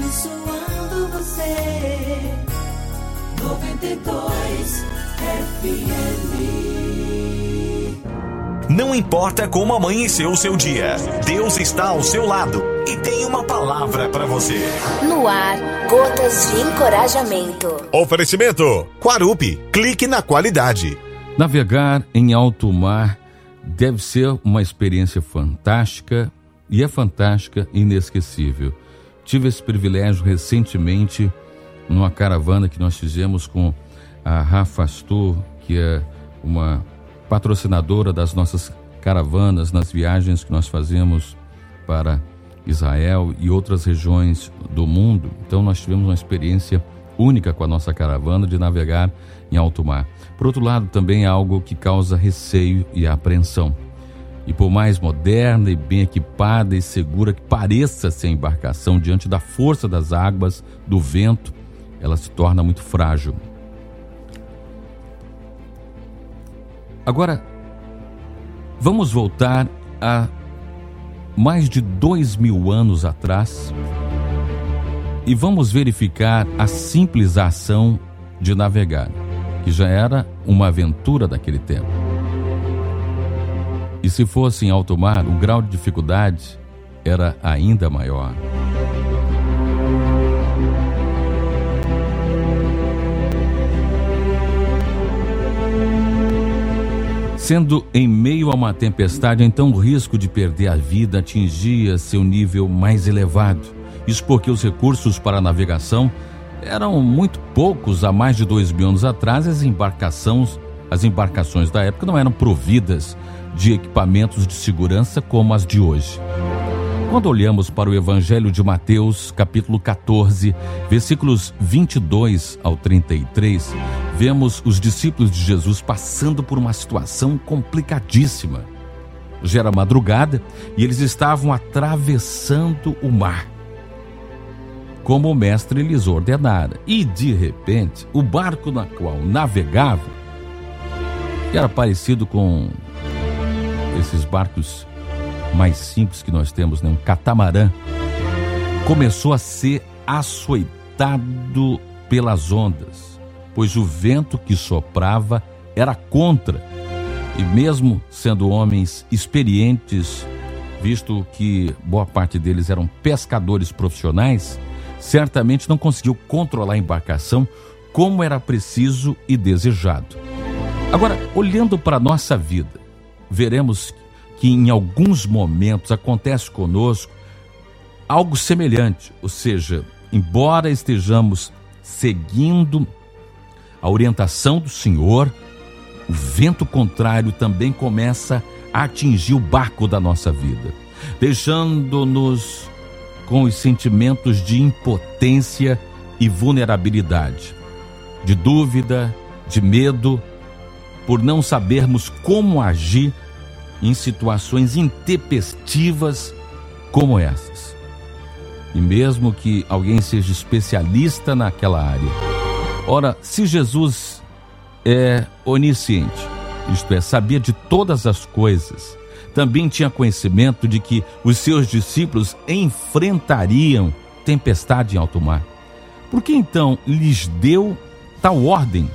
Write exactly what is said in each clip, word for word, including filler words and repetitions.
abençoando você. noventa e dois F M. Não importa como amanheceu o seu dia, Deus está ao seu lado e tem uma palavra para você. No ar, gotas de encorajamento. Oferecimento Quarupi, clique na qualidade. Navegar em alto mar deve ser uma experiência fantástica, e é fantástica e inesquecível. Tive esse privilégio recentemente numa caravana que nós fizemos com a Rafa Astor, que é uma patrocinadora das nossas caravanas nas viagens que nós fazemos para Israel e outras regiões do mundo. Então nós tivemos uma experiência única com a nossa caravana de navegar em alto mar. Por outro lado, também é algo que causa receio e apreensão. E por mais moderna e bem equipada e segura que pareça ser a embarcação, diante da força das águas, do vento, ela se torna muito frágil. Agora, vamos voltar a mais de dois mil anos atrás e vamos verificar a simples ação de navegar, que já era uma aventura daquele tempo. E se fosse em alto mar, o grau de dificuldade era ainda maior. Sendo em meio a uma tempestade, então o risco de perder a vida atingia seu nível mais elevado. Isso porque os recursos para a navegação eram muito poucos há mais de dois mil anos atrás. As embarcações, as embarcações da época não eram providas de equipamentos de segurança como as de hoje. Quando olhamos para o Evangelho de Mateus, capítulo catorze, versículos vinte e dois ao trinta e três, vemos os discípulos de Jesus passando por uma situação complicadíssima. Já era madrugada e eles estavam atravessando o mar, como o mestre lhes ordenara. E, de repente, o barco na qual navegavam, que era parecido com esses barcos mais simples que nós temos, né? Um catamarã, começou a ser açoitado pelas ondas, pois o vento que soprava era contra. E mesmo sendo homens experientes, visto que boa parte deles eram pescadores profissionais, certamente não conseguiu controlar a embarcação como era preciso e desejado. Agora, olhando para a nossa vida, veremos que em alguns momentos acontece conosco algo semelhante, ou seja, embora estejamos seguindo a orientação do Senhor, o vento contrário também começa a atingir o barco da nossa vida, deixando-nos com os sentimentos de impotência e vulnerabilidade, de dúvida, de medo, por não sabermos como agir em situações intempestivas como essas. E mesmo que alguém seja especialista naquela área. Ora, se Jesus é onisciente, isto é, sabia de todas as coisas, também tinha conhecimento de que os seus discípulos enfrentariam tempestade em alto mar. Por que então lhes deu tal ordem?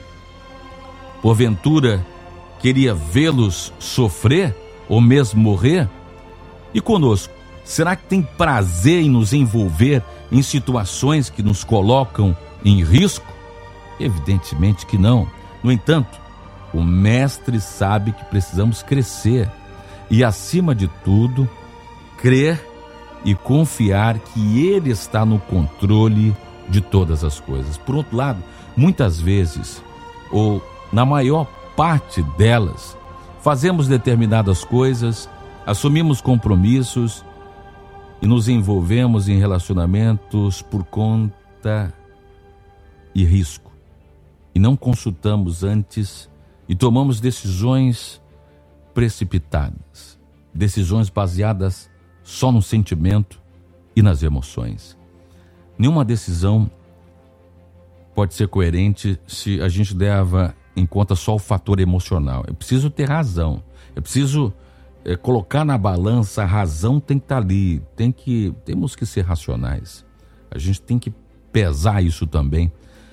Porventura queria vê-los sofrer ou mesmo morrer? E conosco, será que tem prazer em nos envolver em situações que nos colocam em risco? Evidentemente que não. No entanto, o mestre sabe que precisamos crescer e, acima de tudo, crer e confiar que Ele está no controle de todas as coisas. Por outro lado, muitas vezes, ou na maior parte delas, fazemos determinadas coisas, assumimos compromissos e nos envolvemos em relacionamentos por conta e risco. E não consultamos antes e tomamos decisões precipitadas, decisões baseadas só no sentimento e nas emoções. Nenhuma decisão pode ser coerente se a gente leva em conta só o fator emocional. É preciso ter razão, é preciso é, colocar na balança, a razão tem que estar ali, tem que, temos que ser racionais. A gente tem que pesar isso também.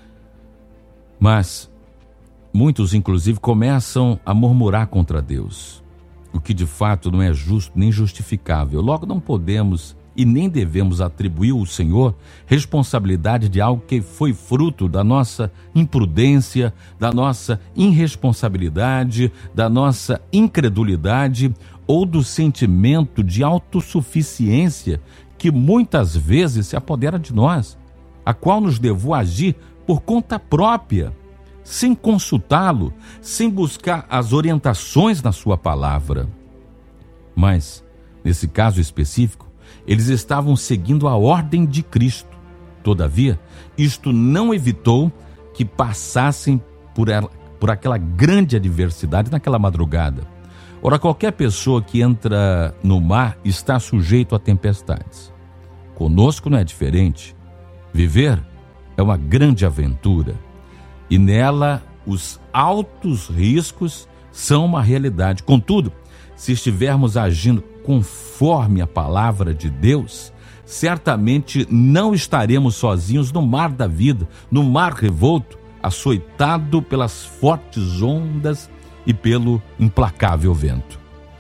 Mas muitos, inclusive, começam a murmurar contra Deus, o que de fato não é justo nem justificável. Logo, não podemos e nem devemos atribuir ao Senhor responsabilidade de algo que foi fruto da nossa imprudência, da nossa irresponsabilidade, da nossa incredulidade ou do sentimento de autossuficiência que muitas vezes se apodera de nós, a qual nos levou a agir por conta própria, sem consultá-lo, sem buscar as orientações na sua palavra. Mas, nesse caso específico, eles estavam seguindo a ordem de Cristo. Todavia, isto não evitou que passassem por, ela, por aquela grande adversidade naquela madrugada. Ora, qualquer pessoa que entra no mar está sujeito a tempestades. Conosco não é diferente. Viver é uma grande aventura e nela os altos riscos são uma realidade. Contudo, se estivermos agindo conforme a palavra de Deus, certamente não estaremos sozinhos no mar da vida, no mar revolto, açoitado pelas fortes ondas e pelo implacável vento.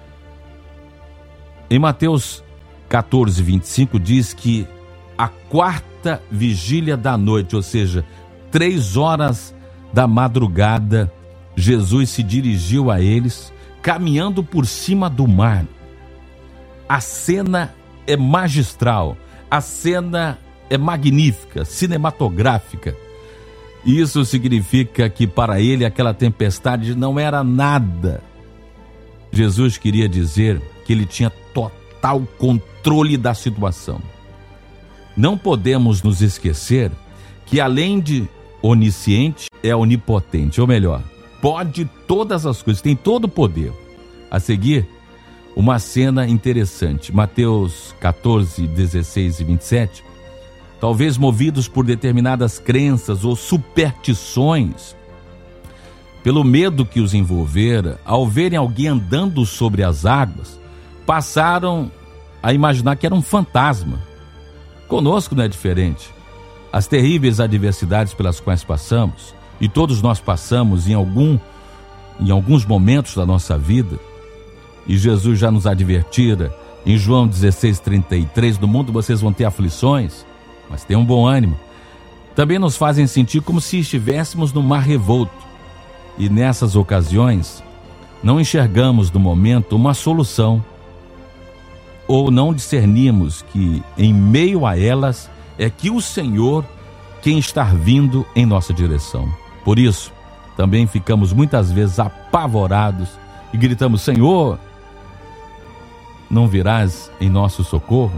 Em Mateus catorze, vinte e cinco diz que a quarta vigília da noite, ou seja, três horas da madrugada, Jesus se dirigiu a eles, caminhando por cima do mar. A cena é magistral, a cena é magnífica, cinematográfica. Isso significa que para ele aquela tempestade não era nada. Jesus queria dizer que ele tinha total controle da situação. Não podemos nos esquecer que além de onisciente, é onipotente, ou melhor, pode todas as coisas, tem todo o poder. A seguir, uma cena interessante, Mateus catorze, dezesseis e vinte e sete, talvez movidos por determinadas crenças ou superstições, pelo medo que os envolvera, ao verem alguém andando sobre as águas, passaram a imaginar que era um fantasma. Conosco não é diferente. As terríveis adversidades pelas quais passamos, e todos nós passamos em, algum, em alguns momentos da nossa vida, e Jesus já nos advertira em João dezesseis, trinta e três, no mundo vocês vão ter aflições, mas tenham bom ânimo. Também nos fazem sentir como se estivéssemos no mar revolto. E nessas ocasiões, não enxergamos no momento uma solução, ou não discernimos que em meio a elas é que o Senhor quem está vindo em nossa direção. Por isso, também ficamos muitas vezes apavorados e gritamos: Senhor, não virás em nosso socorro?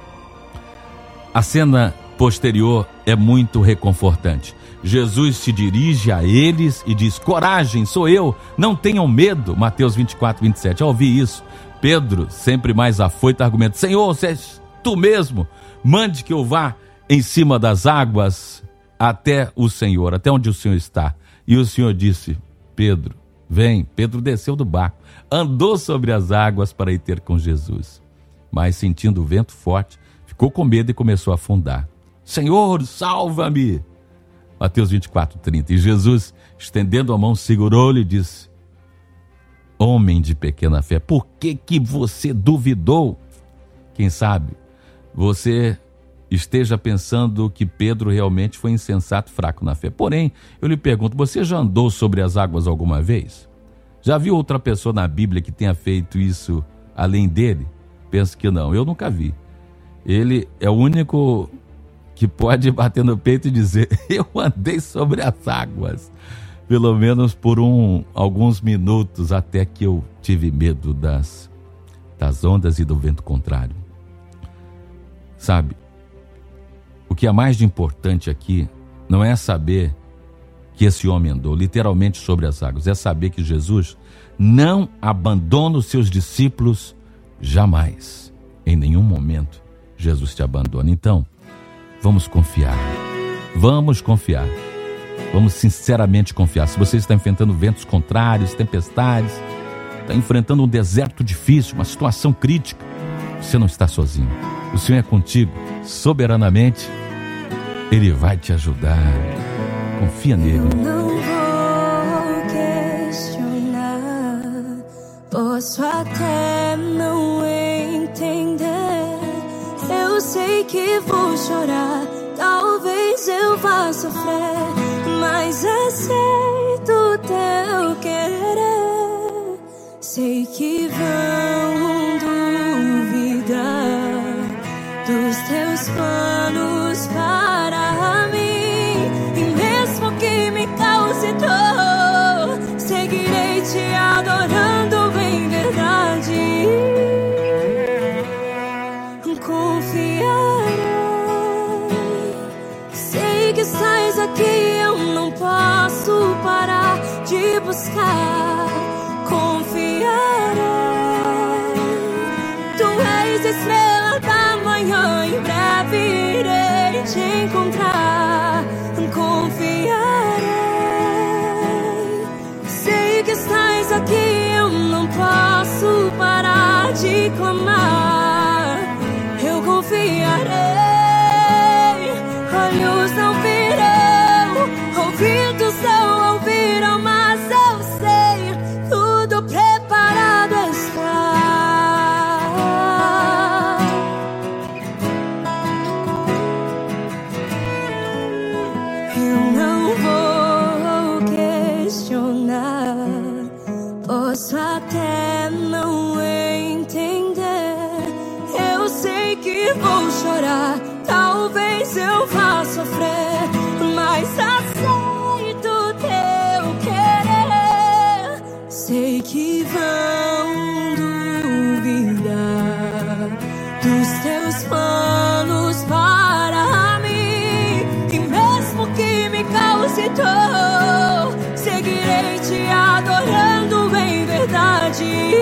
A cena posterior é muito reconfortante. Jesus se dirige a eles e diz: coragem, sou eu, não tenham medo. Mateus vinte e quatro, vinte e sete. Ao ouvir isso, Pedro, sempre mais afoito, argumenta: Senhor, se és tu mesmo, mande que eu vá em cima das águas até o Senhor, até onde o Senhor está. E o Senhor disse: Pedro, vem. Pedro desceu do barco, andou sobre as águas para ir ter com Jesus. Mas sentindo o vento forte, ficou com medo e começou a afundar. Senhor, salva-me! Mateus vinte e quatro, trinta. E Jesus, estendendo a mão, segurou-lhe e disse: homem de pequena fé, por que que você duvidou? Quem sabe você esteja pensando que Pedro realmente foi insensato e fraco na fé. Porém, eu lhe pergunto, você já andou sobre as águas alguma vez? Já viu outra pessoa na Bíblia que tenha feito isso além dele? Penso que não, eu nunca vi. Ele é o único que pode bater no peito e dizer: eu andei sobre as águas, pelo menos por um, alguns minutos, até que eu tive medo das, das ondas e do vento contrário. Sabe, o que é mais de importante aqui não é saber que esse homem andou literalmente sobre as águas, é saber que Jesus não abandona os seus discípulos jamais. Em nenhum momento Jesus te abandona. Então, vamos confiar, vamos confiar, vamos sinceramente confiar. Se você está enfrentando ventos contrários, tempestades, está enfrentando um deserto difícil, uma situação crítica, você não está sozinho. O Senhor é contigo, soberanamente, Ele vai te ajudar. Confia nele. Eu não vou questionar, posso até não entender. Eu sei que vou chorar, talvez eu vá sofrer, mas aceito o teu querer. Sei que vão duvidar dos teus planos para mim, e mesmo que me cause dor, seguirei te adorando em verdade. Confiarei, sei que estás aqui, eu não posso parar de buscar. Confiarei, tu és a estrela da manhã, em breve irei te encontrar. Confiarei, sei que estás aqui, eu não posso parar de clamar. Eu confiarei, olhos não virão, ouvidos não ouviram, mas eu sei, tudo preparado está. Eu não vou questionar, posso até não entender. Eu sei que vou chorar, talvez eu vá sofrer, mas aceito o teu querer. Sei que vão duvidar dos teus planos para mim, e mesmo que me cause dor, seguirei te adorando em verdade.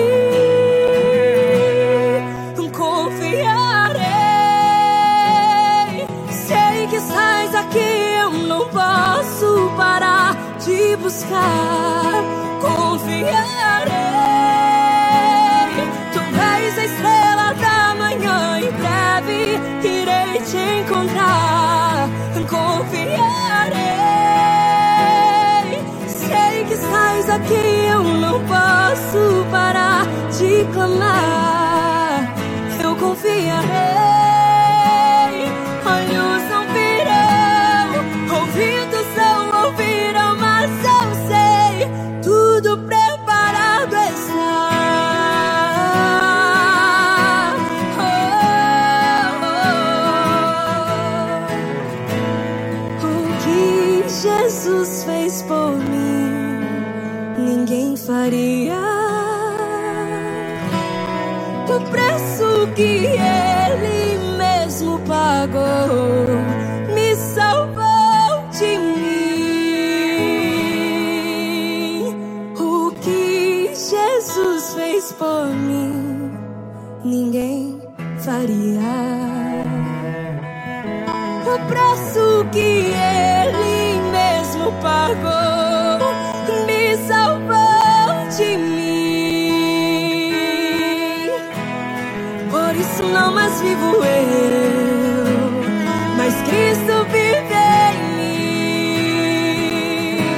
Confiarei, sei que estás aqui, eu não posso parar de buscar. Confiarei, tu és a estrela da manhã, em breve irei te encontrar. Confiarei, sei que estás aqui, eu não posso parar de clamar. Eu confiarei, olhos não virão, ouvidos não ouviram, mas eu sei, tudo preparado está. Oh, oh, oh. O que Jesus fez por mim, ninguém faria. O preço que Ele mesmo pagou me salvou de mim. O que Jesus fez por mim, ninguém faria. O preço que Ele mesmo pagou me salvou de mim. Por isso não mais vivo eu, mas Cristo vive em mim.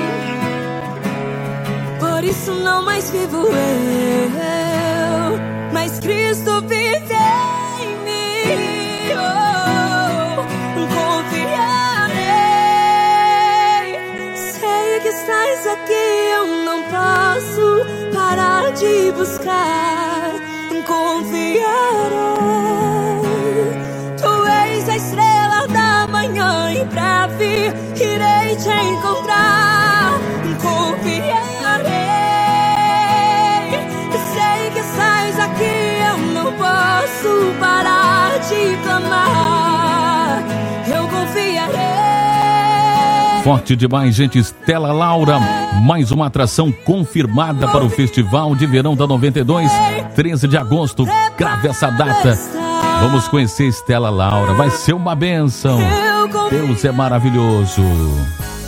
Por isso não mais vivo eu, mas Cristo vive em mim. Oh, confiarei, sei que estás aqui, eu não posso parar de buscar. Confiarei, tu és a estrela da manhã, em breve irei te encontrar. Confiarei, sei que estás aqui, eu não posso parar de clamar. Eu confiarei. Forte demais, gente. Estela Laura, mais uma atração confirmada para o Festival de Verão da noventa e dois, treze de agosto. Grave essa data. Vamos conhecer Estela Laura. Vai ser uma bênção. Deus é maravilhoso.